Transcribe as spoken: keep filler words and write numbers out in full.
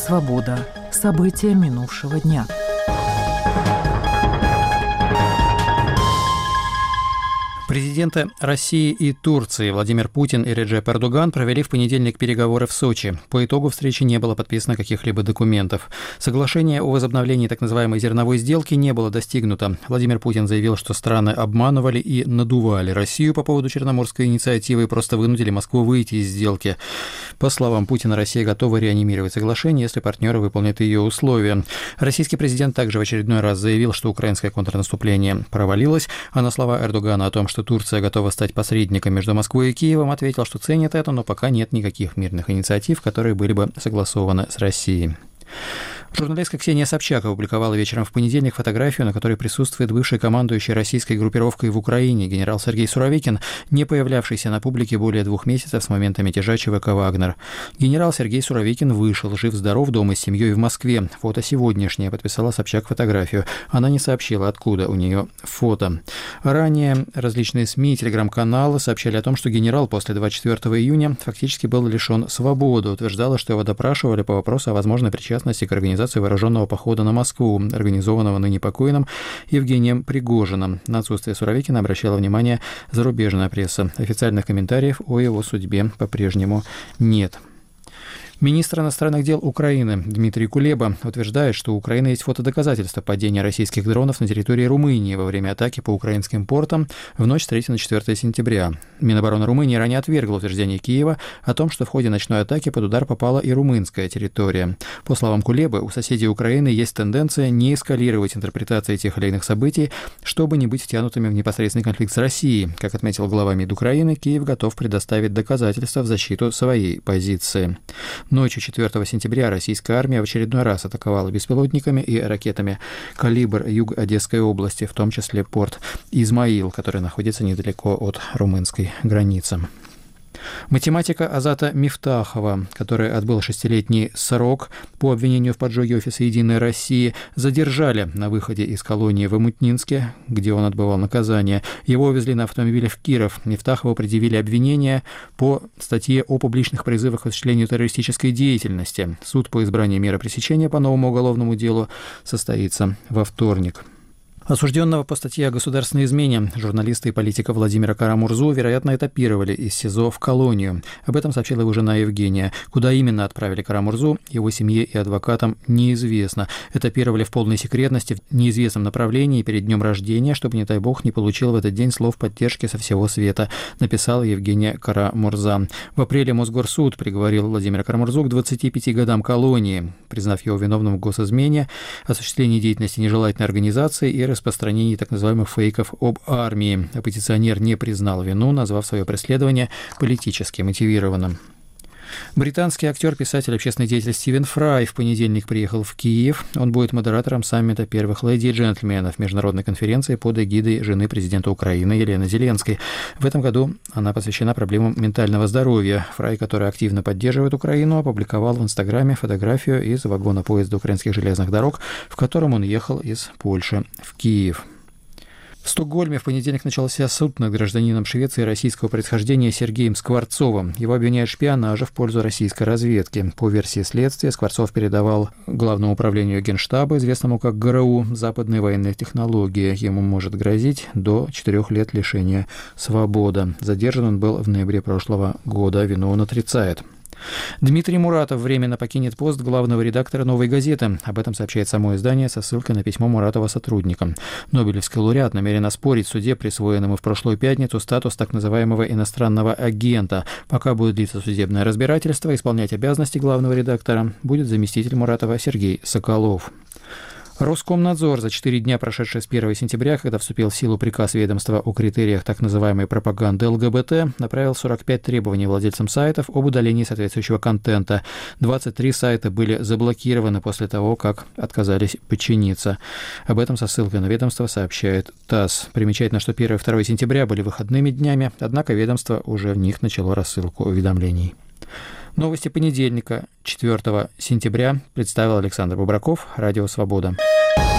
Свобода. События минувшего дня. Президенты России и Турции Владимир Путин и Реджеп Эрдоган провели в понедельник переговоры в Сочи. По итогу встречи не было подписано каких-либо документов. Соглашение о возобновлении так называемой зерновой сделки не было достигнуто. Владимир Путин заявил, что страны обманывали и надували Россию по поводу Черноморской инициативы и просто вынудили Москву выйти из сделки. По словам Путина, Россия готова реанимировать соглашение, если партнеры выполнят ее условия. Российский президент также в очередной раз заявил, что украинское контрнаступление провалилось, а на слова Эрдогана о том, что Турция готова стать посредником между Москвой и Киевом, ответил, что ценит это, но пока нет никаких мирных инициатив, которые были бы согласованы с Россией. Журналистка Ксения Собчак опубликовала вечером в понедельник фотографию, на которой присутствует бывший командующий российской группировкой в Украине генерал Сергей Суровикин, не появлявшийся на публике более двух месяцев с момента мятежа ЧВК «Вагнер». Генерал Сергей Суровикин вышел, жив-здоров, дома с семьей в Москве. Фото сегодняшнее, подписала Собчак фотографию. Она не сообщила, откуда у нее фото. Ранее различные СМИ и телеграм-каналы сообщали о том, что генерал после двадцать четвёртого июня фактически был лишен свободы. Утверждала, что его допрашивали по вопросу о возможной причастности к организации вооруженного похода на Москву, организованного ныне покойным Евгением Пригожиным. На отсутствие Суровикина обращала внимание зарубежная пресса. Официальных комментариев о его судьбе по-прежнему нет. Министр иностранных дел Украины Дмитрий Кулеба утверждает, что у Украины есть фотодоказательства падения российских дронов на территории Румынии во время атаки по украинским портам в ночь с третьего на четвёртое сентября. Минобороны Румынии ранее отвергла утверждение Киева о том, что в ходе ночной атаки под удар попала и румынская территория. По словам Кулебы, у соседей Украины есть тенденция не эскалировать интерпретации тех или иных событий, чтобы не быть втянутыми в непосредственный конфликт с Россией. Как отметил глава МИД Украины, Киев готов предоставить доказательства в защиту своей позиции. Ночью четвёртого сентября российская армия в очередной раз атаковала беспилотниками и ракетами «Калибр» юг Одесской области, в том числе порт Измаил, который находится недалеко от румынской границы. Математика Азата Мифтахова, который отбыл шестилетний срок по обвинению в поджоге офиса «Единой России», задержали на выходе из колонии в Омутнинске, где он отбывал наказание. Его увезли на автомобиле в Киров. Мифтахову предъявили обвинения по статье о публичных призывах к осуществлению террористической деятельности. Суд по избранию меры пресечения по новому уголовному делу состоится во вторник. Осужденного по статье о государственной измене журналиста и политика Владимира Кара-Мурзу, вероятно, этапировали из СИЗО в колонию. Об этом сообщила его жена Евгения. Куда именно отправили Кара-Мурзу, его семье и адвокатам неизвестно. Этапировали в полной секретности, в неизвестном направлении перед днем рождения, чтобы, не дай бог, не получил в этот день слов поддержки со всего света, написала Евгения Кара-Мурза. В апреле Мосгорсуд приговорил Владимира Кара-Мурзу к двадцати пяти годам колонии, признав его виновным в госизмене, осуществлении деятельности нежелательной организации и распространении так называемых фейков об армии. Оппозиционер не признал вину, назвав свое преследование политически мотивированным. Британский актер, писатель, общественный деятель Стивен Фрай в понедельник приехал в Киев. Он будет модератором саммита первых леди и джентльменов международной конференции под эгидой жены президента Украины Елены Зеленской. В этом году она посвящена проблемам ментального здоровья. Фрай, который активно поддерживает Украину, опубликовал в Инстаграме фотографию из вагона поезда украинских железных дорог, в котором он ехал из Польши в Киев. В Стокгольме в понедельник начался суд над гражданином Швеции российского происхождения Сергеем Скворцовым. Его обвиняют в шпионаже в пользу российской разведки. По версии следствия, Скворцов передавал Главному управлению Генштаба, известному как ГРУ, западные военные технологии. Ему может грозить до четырех лет лишения свободы. Задержан он был в ноябре прошлого года, вину он отрицает. Дмитрий Муратов временно покинет пост главного редактора «Новой газеты». Об этом сообщает само издание со ссылкой на письмо Муратова сотрудникам. Нобелевский лауреат намерен оспорить в суде присвоенный ему в прошлую пятницу статус так называемого иностранного агента. Пока будет длиться судебное разбирательство, исполнять обязанности главного редактора будет заместитель Муратова Сергей Соколов. Роскомнадзор за четыре дня, прошедшие с первого сентября, когда вступил в силу приказ ведомства о критериях так называемой пропаганды ЛГБТ, направил сорок пять требований владельцам сайтов об удалении соответствующего контента. двадцать три сайта были заблокированы после того, как отказались подчиниться. Об этом со ссылкой на ведомство сообщает ТАСС. Примечательно, что первого и второго сентября были выходными днями, однако ведомство уже в них начало рассылку уведомлений. Новости понедельника, четвёртого сентября, представил Александр Бубраков, Радио Свобода.